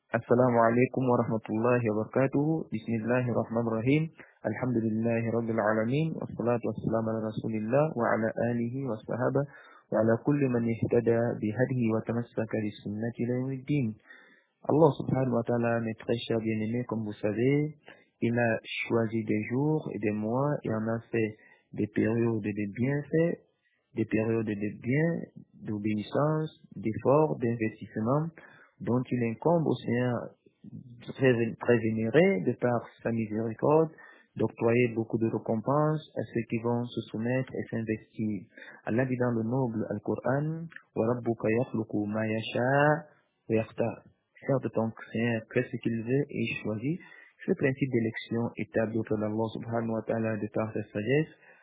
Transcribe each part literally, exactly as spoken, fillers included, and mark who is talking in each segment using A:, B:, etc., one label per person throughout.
A: السلام عليكم ورحمة الله وبركاته. بسم الله الرحمن الرحيم. الحمد لله رب العالمين، والصلاة والسلام على رسول الله وعلى آله وصحبه وعلى كل من اهتدى بهديه وتمسك بسنة إلى يوم الدين. Allah subhanahu wa ta'ala, mes très chers bien-aimés, comme vous savez, il a choisi des jours et des mois et en a fait des périodes de bienfaits, des périodes de bien, d'obéissance, d'efforts, d'investissement, dont il incombe au Seigneur très, très vénéré de par sa miséricorde, d'octroyer beaucoup de récompenses à ceux qui vont se soumettre et s'investir. Allah dit dans le noble Al-Qur'an, وَرَبُّكَ يَخْلُقُ مَا يَشَاءُ وَيَخْتَارُ. Certes, ton Seigneur crée ce qu'il veut et il choisit. Ce principe d'élection établi auprès d'Allah subhanahu wa ta'ala de par sa sagesse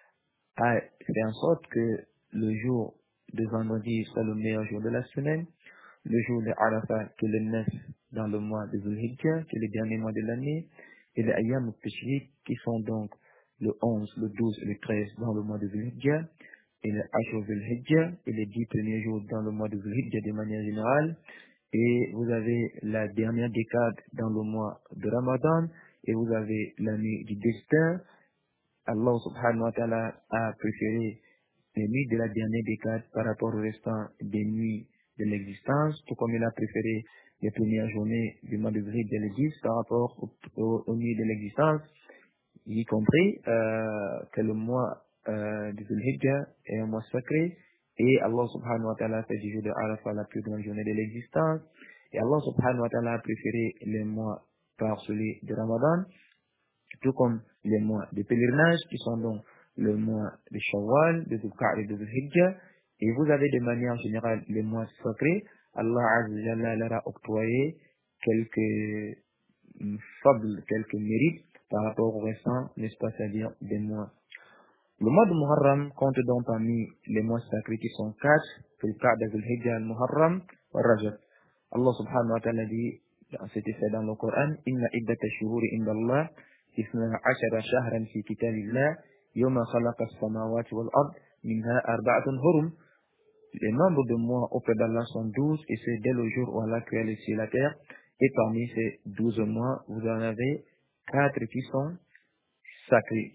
A: a fait en sorte que le jour de vendredi soit le meilleur jour de la semaine, le jour de Arafat qui est le neuf dans le mois de Zulhijjah, qui est le dernier mois de l'année, et les Ayyam al-Tashriq qui sont donc le onze, le douze et le treize dans le mois de Zulhijjah, et le Ashur Zulhijjah, et les dix premiers jours dans le mois de Zulhijjah de manière générale, et vous avez la dernière décade dans le mois de Ramadan, et vous avez la nuit du destin. Allah subhanahu wa ta'ala a préféré les nuits de la dernière décade par rapport au restant des nuits de l'existence, tout comme il a préféré les premières journées du mois de Zulhijjah de l'église par rapport aux, aux, aux nuits de l'existence, y compris euh, que le mois euh, de Zulhijjah est un mois sacré, et Allah subhanahu wa ta'ala fait du jour de Arafat la plus grande journée de l'existence, et Allah subhanahu wa ta'ala a préféré les mois par celui de Ramadan, tout comme les mois de pèlerinage qui sont donc le mois de Shawwal, de Dhul-Qa'dah et de Dhul-Hijjah, et vous avez de manière générale les mois sacrés. Allah Azza wa Jalla leur a octroyé quelques mm, fadl, quelques mérites par rapport au restant, n'est-ce pas, c'est-à-dire des mois. Le mois de Muharram compte donc parmi les mois sacrés qui sont quatre, Dhul-Qa'dah, Dhul-Hijjah, Muharram, wa Rajab. Allah subhanahu wa ta'ala dit, c'était fait dans le Coran, Inna iddata shuhuri inda Allah اثنا عشر شهرا في كتاب الله يوم خلق السماوات والأرض منها أربعة هرم. Les nombres de mois auprès d'Allah sont douze, et c'est dès le jour où Allah créa les cieux et la terre. Et parmi ces douze mois, vous en avez quatre qui sont sacrés.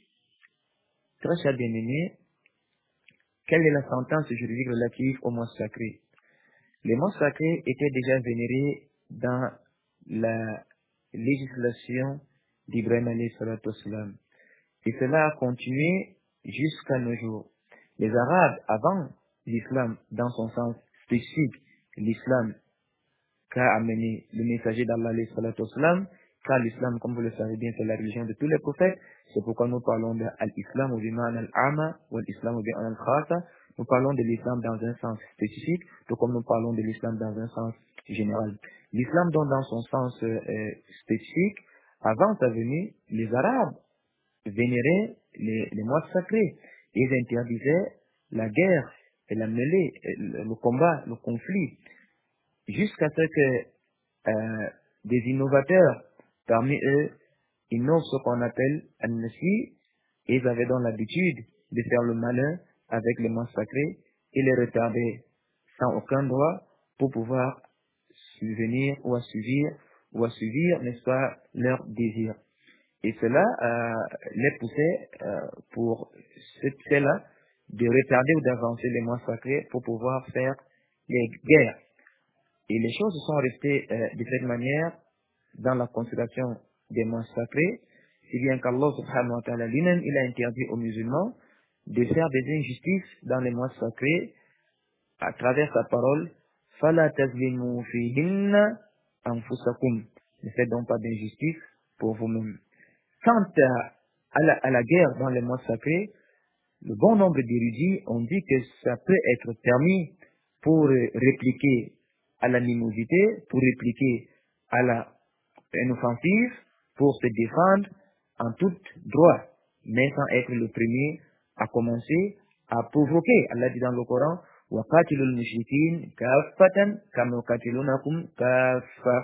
A: Très cher bien-aimé, quelle est la sentence juridique relative aux mois sacrés? Les mois sacrés étaient déjà vénérés dans la législation d'Ibrahim alayhi salatu wassalam. Et cela a continué jusqu'à nos jours. Les Arabes, avant l'islam dans son sens spécifique, l'islam qu'a amené le messager d'Allah alayhi salatu wassalam, car l'islam, comme vous le savez bien, c'est la religion de tous les prophètes. C'est pourquoi nous parlons de l'islam ou biman al-ama ou l'islam ou biman al-khasa. Nous parlons de l'islam dans un sens spécifique, tout comme nous parlons de l'islam dans un sens général. L'islam, donc, dans son sens euh, spécifique, avant sa venue, les Arabes vénéraient les, les mois sacrés. Ils interdisaient la guerre et la mêlée, le, le combat, le conflit, jusqu'à ce que euh, des innovateurs parmi eux innovent ce qu'on appelle an-nasi. Ils avaient donc l'habitude de faire le malin avec les mois sacrés et les retarder sans aucun droit pour pouvoir subvenir ou assouvir ou assouvir, n'est-ce pas, leurs désirs. Et cela euh, les poussait euh, pour ce fait-là de retarder ou d'avancer les mois sacrés pour pouvoir faire les guerres. Et les choses sont restées euh, de cette manière dans la considération des mois sacrés, si bien qu'Allah subhanahu wa ta'ala lui-même, il a interdit aux musulmans de faire des injustices dans les mois sacrés à travers sa parole. فَلَا تَظْلِمُوا فِيهِنَّ أَنفُسَكُمْ. Ne faites donc pas d'injustice pour vous-même. Quant à, à, la, à la guerre dans les mois sacrés, le bon nombre d'érudits ont dit que ça peut être permis pour répliquer à l'animosité, pour répliquer à la une offensive, pour se défendre en tout droit, mais sans être le premier à commencer à provoquer. Allah dit dans le Coran, وَقَاتِلُوا الْمُشْرِكِينَ كَافَّةً كَمَا يُقَاتِلُونَكُمْ كَافَّةً.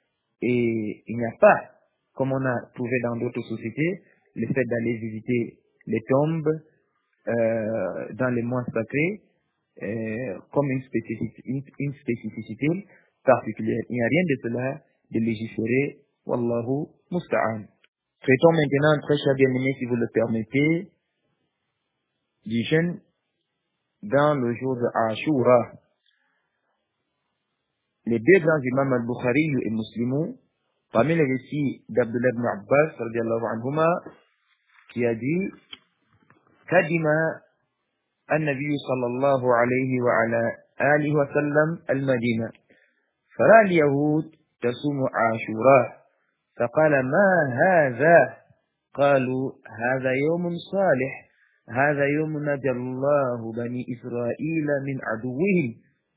A: Et il n'y a pas, comme on a trouvé dans d'autres sociétés, le fait d'aller visiter les tombes euh, dans les mois sacrés euh, comme une spécificité, une, une spécificité particulière. Il n'y a rien de cela de légiférer. Wallahu musta'an. Traitons maintenant, très chers bien-aimés, si vous le permettez, du jeûne dans le jour de Ashura. Les deux grands imams al-Bukhari et Muslim, parmi les récits d'Abdullah ibn Abbas, radiallahu anhuma, qui a dit, Kadima النبي صلى الله عليه وعلى آله وسلم المدينة فرأى اليهود تصوم عاشوراء فقال ما هذا قالوا هذا يوم صالح هذا يوم نجى الله بني إسرائيل من عدوهم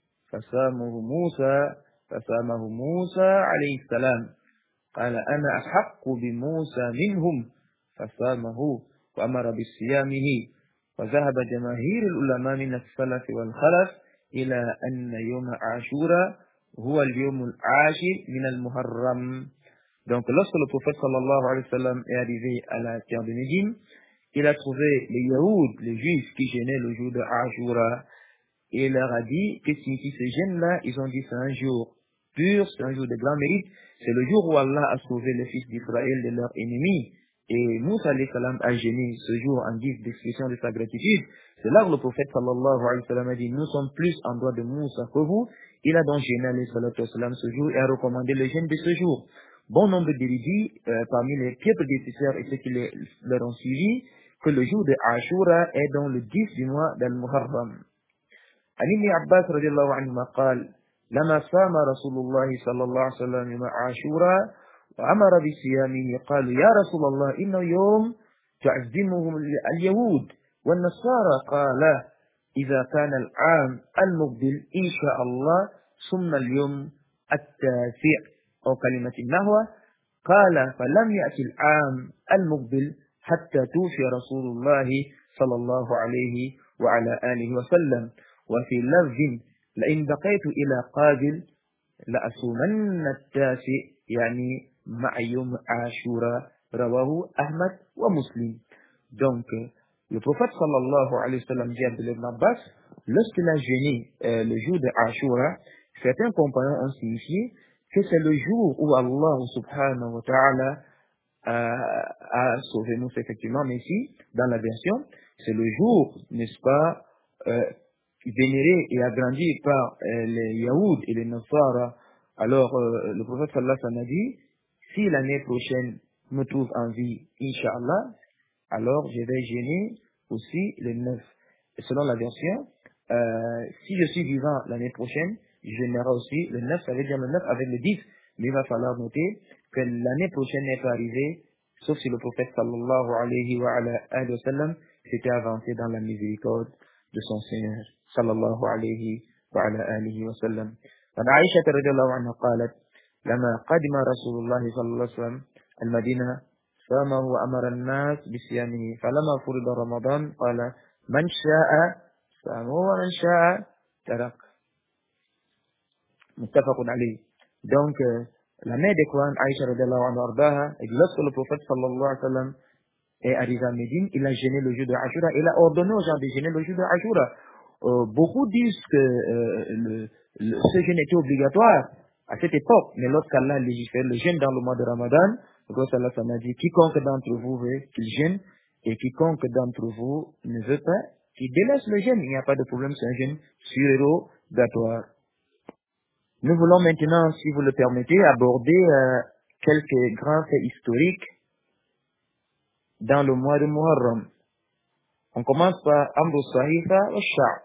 A: فصامه موسى فصامه موسى عليه السلام قال أنا أحق بموسى منهم فصامه وأمر بصيامه وذهب جماهير العلماء من السلف والخلف إلى أن يوم عاشوراء هو اليوم العاشر من المحرم. Donc lorsque le prophète sallallahu alayhi wa sallam est arrivé à la terre de Médine, il a trouvé les Yahoud, les Juifs qui gênaient le jour de Ashura, et il leur a dit que signifie ce gêne-là. Ils ont dit c'est un jour pur, c'est un jour de grand mérite, c'est le jour où Allah a sauvé les fils d'Israël de leurs ennemis. Et Moussa alayhi salam a gêné ce jour en guise d'expression de sa gratitude. C'est là où le prophète sallallahu alayhi wa sallam a dit nous sommes plus en droit de Moussa que vous. Il a donc gêné alayhi salatu wa salam ce jour et a recommandé le jeûne de ce jour. Bon nombre d'érudits euh, parmi les pieux prédécesseurs et ceux qui les, leur ont suivi que le jour de Ashura est dans le dix du mois d'Al-Muharram. عن ابن عباس رضي الله عنهما قال لما صام رسول الله صلى الله عليه وسلم يوم عاشوراء وأمر بصيامه قالوا يا رسول الله إنه يوم تعزمهم اليهود والنصارى قال إذا كان العام المقبل إن شاء الله ثم اليوم التاسع أو كلمة النحو قال فلم يأتي العام المقبل حتى توفي رسول الله صلى الله عليه وعلى آله وسلم وفي لفظ لئن بقيت إلى قابل لأصومن التاسع يعني مع يوم عاشوراء رواه أحمد ومسلم. Donc le prophète sallallahu alayhi wa sallam dit à Abdullah ibn Abbas, lorsqu'il a jeûné euh, le jour de Ashura, certains compagnons ont signifié que c'est le jour où Allah subhanahu wa ta'ala a, a sauvé Moussa effectivement, mais ici, dans la version, c'est le jour, n'est-ce pas, euh, vénéré et agrandi par euh, les Yahoud et les Nasara. Alors, euh, le prophète sallallahu alayhi wa sallam a dit, si l'année prochaine me trouve en vie, Inch'Allah, alors je vais gêner aussi le neuf. Et selon la version, euh, si je suis vivant l'année prochaine, je gênerai aussi le neuf, ça veut dire le neuf avec le dix. Mais il va falloir noter que l'année prochaine n'est pas arrivée, sauf si le prophète sallallahu alayhi wa, ala, alayhi wa sallam s'était avancé dans la miséricorde de son Seigneur sallallahu alayhi wa, ala, alayhi wa sallam. Aïcha radhiyallahu anha قالت لما قدم رسول الله صلى الله عليه وسلم المدينة صامه وأمر الناس بصيامه فلما فرض رمضان قال من شاء صامه ومن شاء ترك متفق عليه. Donc euh, la mère des Coran Aïcha radhiyallahu anha et lorsque le prophète sallallahu alayhi wa sallam est arrivé à Médine, il a gêné le jour de Ashura, il a ordonné aux gens de gêner le jour de Ashura. Euh, beaucoup disent que euh, le, le, ce jeûne était obligatoire à cette époque, mais lorsqu'Allah a légiféré le jeûne dans le mois de Ramadan, le prophète sallallahu alayhi wa sallam a dit quiconque d'entre vous veut qu'il jeûne et quiconque d'entre vous ne veut pas qu'il délaisse le jeûne. Il n'y a pas de problème, c'est un jeûne surérogatoire. Nous voulons maintenant, si vous le permettez, aborder euh, quelques grands faits historiques dans le mois de Muharram. On commence par Amru Sahifa au Shah.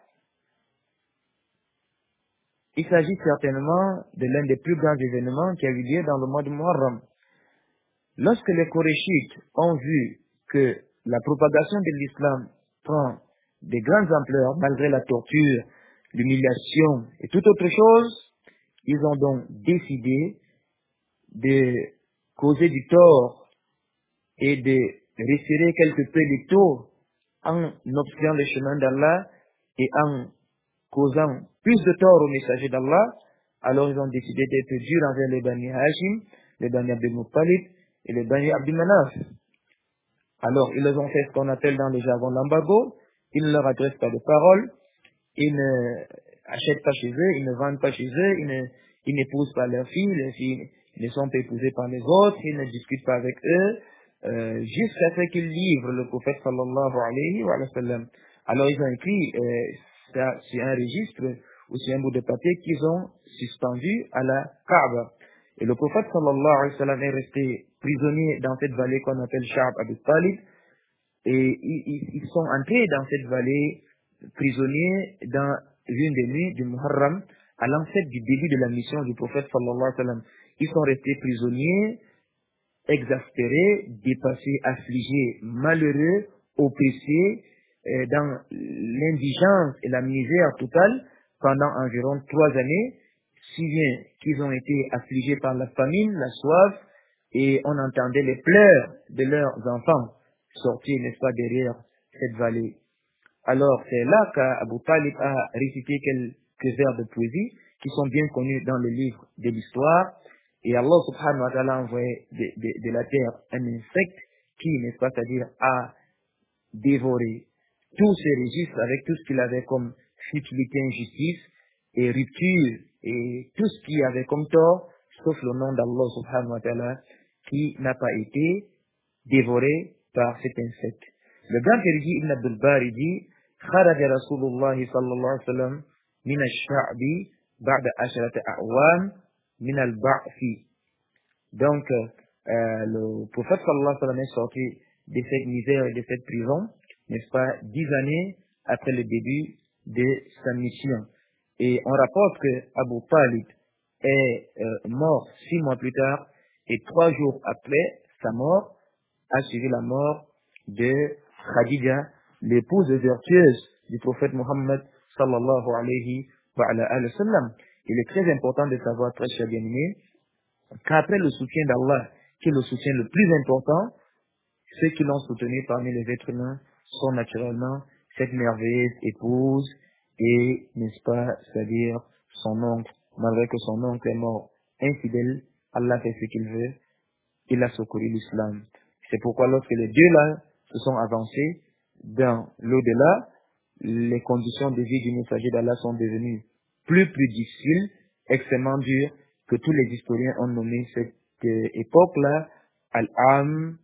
A: Il s'agit certainement de l'un des plus grands événements qui a eu lieu dans le mois de Muharram. Lorsque les Koréchites ont vu que la propagation de l'islam prend de grandes ampleurs malgré la torture, l'humiliation et toute autre chose, ils ont donc décidé de causer du tort et de retirer quelque peu les taux en obstruant le chemin d'Allah et en causant plus de tort au messager d'Allah. Alors ils ont décidé d'être durs envers les Bani Hashim, les Bani Abdul Muttalib et les Bani Abdul Manaf. Alors ils leur ont fait ce qu'on appelle dans le jargon l'embargo. Ils ne leur adressent pas de paroles, ils ne achètent pas chez eux, ils ne vendent pas chez eux, ils ne, ils n'épousent pas leurs filles, les filles, ne sont pas épousés par les autres, ils ne discutent pas avec eux, euh, jusqu'à ce qu'ils livrent le prophète sallallahu alayhi wa sallam. Alors ils ont écrit euh, ça, c'est un registre ou c'est un bout de papier qu'ils ont suspendu à la Kaaba. Et le prophète sallallahu alayhi wa sallam est resté prisonnier dans cette vallée qu'on appelle Sha'b Abu Talib. Et ils, ils- ils sont entrés dans cette vallée prisonniers dans une des nuits du Muharram à l'ancêtre du début de la mission du prophète sallallahu alayhi wa sallam. Ils sont restés prisonniers, exaspérés, dépassés, affligés, malheureux, oppressés, euh, dans l'indigence et la misère totale pendant environ trois années, si bien qu'ils ont été affligés par la famine, la soif, et on entendait les pleurs de leurs enfants sortir, n'est-ce pas, derrière cette vallée. Alors, c'est là qu'Abu Talib a récité quelques vers de poésie qui sont bien connus dans le livre de l'histoire. Et Allah subhanahu wa ta'ala a envoyé de, de- de la terre un insecte qui, n'est-ce pas, c'est-à-dire a dévoré tous ces registres avec tout ce qu'il avait comme futilité, injustice et rupture et tout ce qu'il avait comme tort, sauf le nom d'Allah subhanahu wa ta'ala qui n'a pas été dévoré par cet insecte. Le grand érudit Ibn Abdul Bari dit خرج رسول الله صلى الله عليه وسلم من الشعب بعد عشرة أعوام من البعث. Donc, euh, le prophète sallallahu alayhi wa sallam est sorti de cette misère et de cette prison, n'est-ce pas, dix années après le début de sa mission. Et on rapporte que Abu Talib est euh, mort six mois plus tard et trois jours après sa mort a suivi la mort de Khadija, l'épouse vertueuse du prophète Mohammed sallallahu alayhi wa ala alayhi wa sallam. Il est très important de savoir, très cher bien-aimé, qu'après le soutien d'Allah, qui est le soutien le plus important, ceux qui l'ont soutenu parmi les êtres humains sont naturellement cette merveilleuse épouse et, n'est-ce pas, c'est-à-dire son oncle. Malgré que son oncle est mort infidèle, Allah fait ce qu'il veut, il a secouru l'islam. C'est pourquoi lorsque les deux là se sont avancés dans l'au-delà, les conditions de vie du messager d'Allah sont devenues plus plus difficiles, extrêmement dures, que tous les historiens ont nommé cette euh, époque-là Al-Am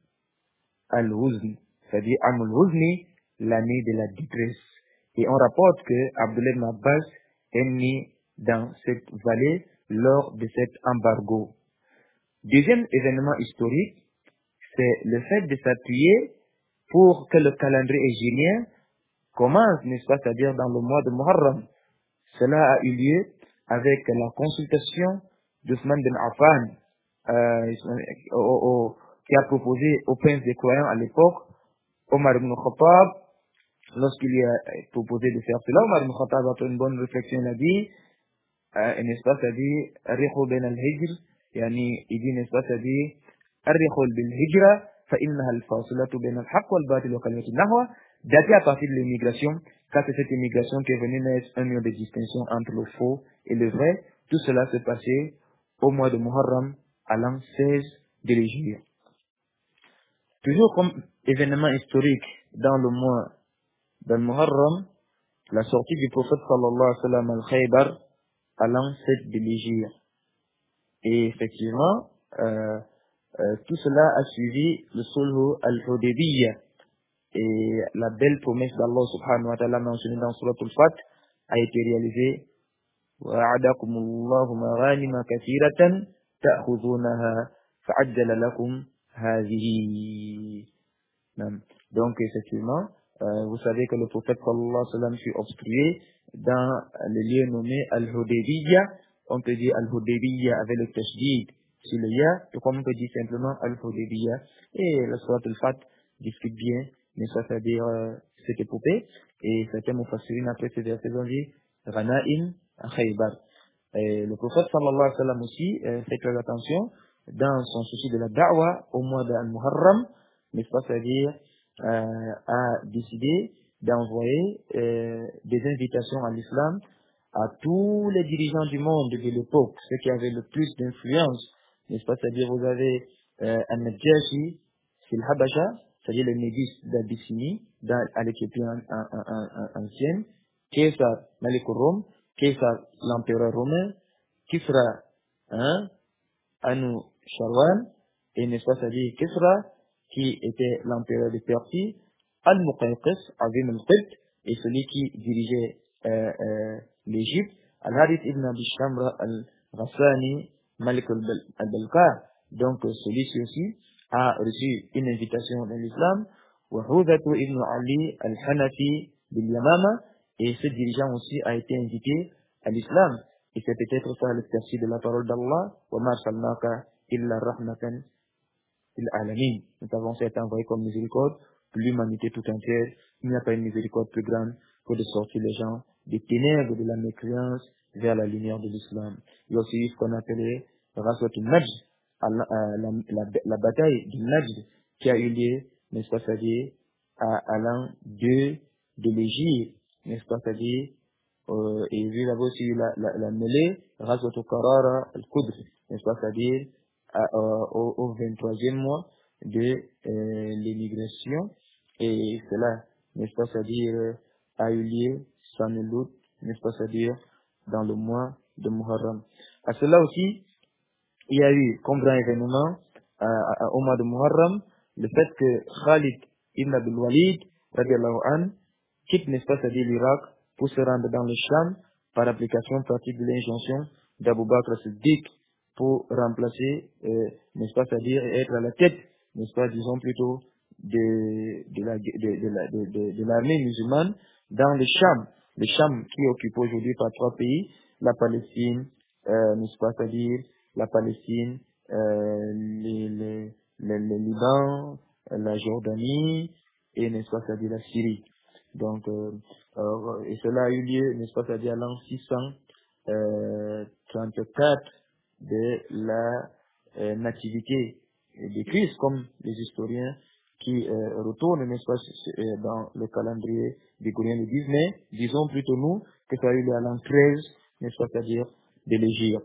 A: Al-Huzni, c'est-à-dire Am Al-Huzni, l'année de la détresse. Et on rapporte que Abdullah ibn Abbas est né dans cette vallée lors de cet embargo. Deuxième événement historique, c'est le fait de s'appuyer pour que le calendrier hégirien commence, n'est-ce pas, c'est-à-dire dans le mois de Muharram. Cela a eu lieu avec la consultation d'Ousmane bin Affan, euh, au- au- qui a proposé au prince des croyants à l'époque, Omar ibn Khattab, lorsqu'il lui a proposé de faire cela, Omar ibn Khattab, après une bonne réflexion, il a dit, euh, n'est-ce pas, c'est-à-dire, Rikhu ben al-Hijr, yani, il dit, n'est-ce pas, c'est-à-dire, Rikhu bil-Hijra, فإنها الفاصلة بين الحق والباطل وكلمة النحو, daté à partir de l'immigration, car c'est cette immigration qui est venue mettre un mur de distinction entre le faux et le vrai. Tout cela s'est passé au mois de Muharram, à l'an seize de l'Hégire. Toujours comme événement historique dans le mois de Muharram, la sortie du prophète sallallahu alayhi wa sallam al-Khaybar à l'an sept de l'Hégire. Et effectivement, euh, euh, tout cela a suivi le sulh al-Hudaybiyah. Et la belle promesse d'Allah subhanahu wa ta'ala mentionnée dans Surat al-Fat a été réalisée. وَعَدَكُمُ اللَّهُ مَغَانِمَ كَثِيرَةً تَأْخُذُونَهَا فَعَجَّلَ لَكُمْ هَذِهِ. Nam. Donc, effectivement, euh, vous savez que le prophète sallallahu alayhi wa sallam fut obstrué dans le lieu nommé Al-Hudaybiyah. On peut dire Al-Hudaybiyah avec le tashdid sur le ya, tout comme on peut dire simplement Al-Hudaybiyah. Et le Surat al-Fat discute bien, mais ça, c'est-à-dire euh, cette épopée. Et certains mufassirin après ces versets ont dit Rana'in Khaybar. Et le prophète sallallahu alayhi wa sallam aussi euh, fait très attention dans son souci de la da'wa au mois d'Al-Muharram, n'est-ce pas, c'est-à-dire euh, a décidé d'envoyer euh, des invitations à l'islam à tous les dirigeants du monde de l'époque, ceux qui avaient le plus d'influence, n'est-ce pas, c'est-à-dire vous avez euh, An-Najashi, c'est le Habasha, c'est-à-dire le Négus d'Abyssinie, dans, à l'Éthiopie an- an- an- an- ancienne, Caesar, Malik Rome, Caesar, l'empereur romain, Kisra, hein, Anu Sharwan, et n'est-ce pas, c'est-à-dire Kisra, qui était l'empereur de Persie, Al-Muqayqis, Azim al-Qibt, et celui qui dirigeait euh, euh, l'Égypte, Al-Harith ibn Abi Shamra al-Ghassani, Malik al-Balkar, donc euh, celui-ci aussi a reçu une invitation dans l'islam, wa Hudhatu ibn Ali al-Hanafi bil Yamama, et ce dirigeant aussi a été invité à l'islam. Et c'est peut-être ça l'exercice de la parole d'Allah, wa ma arsalnaka illa rahmatan lil alamin. Nous avons été envoyés comme miséricorde pour l'humanité tout entière. Il n'y a pas une miséricorde plus grande que de sortir les gens des ténèbres de la mécréance vers la lumière de l'islam. Il y a aussi ce qu'on appelait Raswat al-Najd, la, la, la, la bataille du Najd qui a eu lieu, n'est-ce pas, c'est-à-dire à, à l'an deux de l'Égypte, n'est-ce pas, c'est-à-dire euh, et vous avez aussi eu la, la, la mêlée, Ghazwat al-Qarara al-Qudr, n'est-ce pas, c'est-à-dire à, euh, au, au vingt-troisième mois de euh, l'émigration, et cela, n'est-ce pas, c'est-à-dire euh, a eu lieu sans nul doute, n'est-ce pas, c'est-à-dire dans le mois de Muharram. À cela aussi, il y a eu comme grand événement euh, euh, au mois de Muharram le fait que Khalid ibn Abdul Walid, radiallahu anhu, quitte, n'est-ce pas, c'est-à-dire l'Irak, pour se rendre dans le Sham par application pratique de l'injonction d'Abu Bakr Siddiq pour remplacer, euh, n'est-ce pas, c'est-à-dire être à la tête, n'est-ce pas, disons plutôt, de, de la, de, de, la, de, de, de l'armée musulmane dans le Sham. Le Sham qui est occupé aujourd'hui par trois pays, la Palestine, euh, n'est-ce pas, c'est-à-dire la Palestine, euh, les, les, les, le Liban, la Jordanie et, n'est-ce pas, c'est-à-dire la Syrie. Donc, euh, euh, et cela a eu lieu, n'est-ce pas, c'est-à-dire à l'an six cent trente-quatre de la euh, nativité de Christ, comme les historiens qui euh, retournent, n'est-ce pas, euh, dans le calendrier grégorien le disent, mais disons plutôt nous que ça a eu lieu à l'an treize, n'est-ce pas, c'est-à-dire de l'Égypte.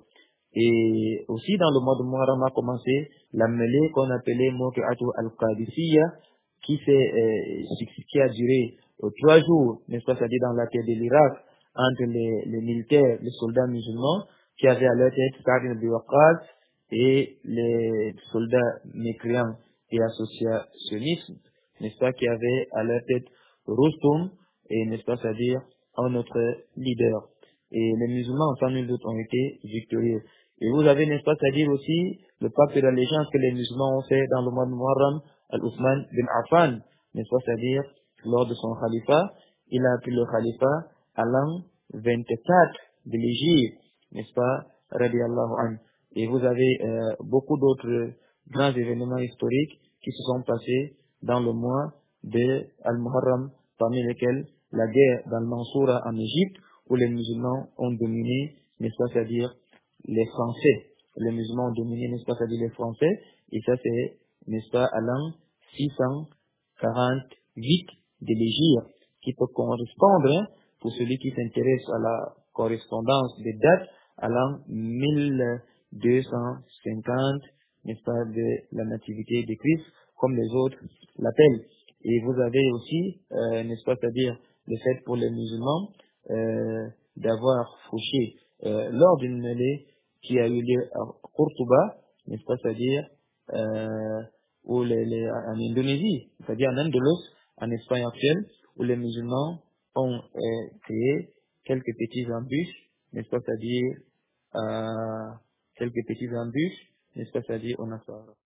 A: Et aussi dans le mois de Muharram a commencé la mêlée qu'on appelait Mawqi'atu al-Qadisiyya, qui, s'est, euh, qui a duré euh, trois jours, n'est-ce pas, c'est-à-dire dans la terre de l'Irak, entre les, les militaires, les soldats musulmans, qui avaient à leur tête Sa'd ibn Waqqas, et les soldats mécréants et associationnistes, n'est-ce pas, qui avaient à leur tête Rostom, et n'est-ce pas, c'est-à-dire un autre leader. Et les musulmans, en nul doute, ont été victorieux. Et vous avez, n'est-ce pas, c'est-à-dire aussi le pacte d'allégeance que les musulmans ont fait dans le mois de Muharram, Al-Othman bin Affan, n'est-ce pas, c'est-à-dire lors de son khalifa, il a pris le khalifa à l'an vingt-quatre de l'Égypte, n'est-ce pas, radiallahu anhu. Et vous avez euh, beaucoup d'autres grands événements historiques qui se sont passés dans le mois de Al-Muharram, parmi lesquels la guerre d'Al-Mansoura en Égypte, où les musulmans ont dominé, n'est-ce pas, c'est-à-dire les Français. Les musulmans ont dominé, n'est-ce pas, c'est-à-dire les Français, et ça c'est, n'est-ce pas, à l'an six cent quarante-huit de l'Égypte, qui peut correspondre, hein, pour celui qui s'intéresse à la correspondance des dates, à l'an mille deux cent cinquante, n'est-ce pas, de la nativité de Christ, comme les autres l'appellent. Et vous avez aussi, euh, n'est-ce pas, c'est-à-dire le fait pour les musulmans euh, d'avoir fauché euh, lors d'une mêlée qui a eu lieu à Cordoba, n'est-ce pas, c'est-à-dire euh, où les, les, en Indonésie, c'est-à-dire en Andalos, en Espagne actuelle, où les musulmans ont euh, créé quelques petits embûches, n'est-ce pas, c'est-à-dire euh, quelques petits embûches, n'est-ce pas, c'est-à-dire on a